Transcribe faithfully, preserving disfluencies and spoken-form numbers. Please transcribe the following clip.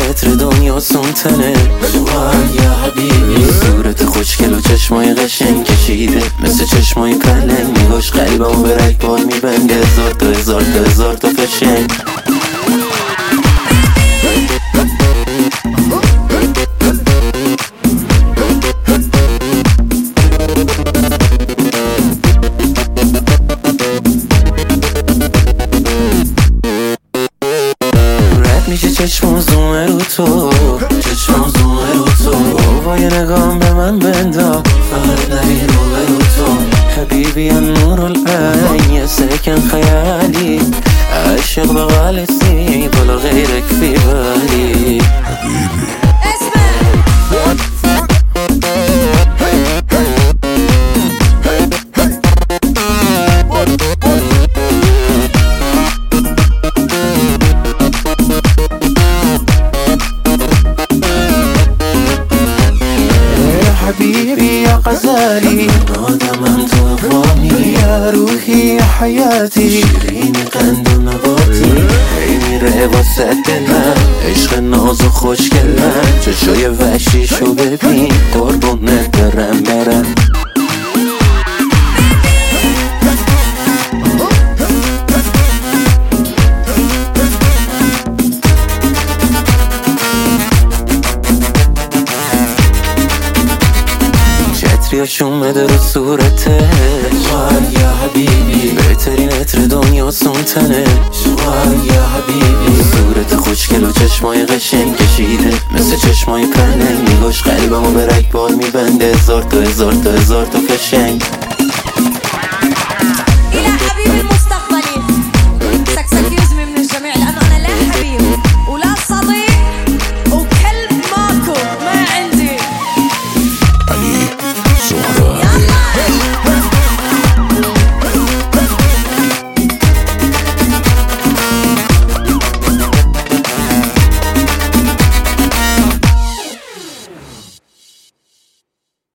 عطر دنیا سونتنه سوال یا حبیبی. صورت خوشگل و چشمای قشنگ کشیده مثل چشمای پلنگ، نگاش قلبمو به رگبار میبنده، هزار تا هزار تا هزار تا فشنگ. میشه چشم زومه رو تو، چشم زومه رو تو، بابای نگام به من بندا، فقط نبی رو به رو تو. حبیبی نور العین یه سکن خیالی، عاشق بغالسی بالا غیرك في بالي حبیبی. حبيبي يا غزالي آدم أنت أفواني يا روحي يا حياتي شيريني قند و نباتي عيني رقبا سدنا عشق ناز و خوشگلن چشای وحشیشو ببین قربونت برم برم. عطریاشون بده رو صورته سوال یا حبیبی. بهترین عطر دنیا سونتنه سوال یا حبیبی. صورت خوشگل و چشمای قشنگ کشیده مثل چشمای پلنگ، نگاش قلبمو به رگبار میبنده، هزار تا هزار تا هزار تا فشنگ.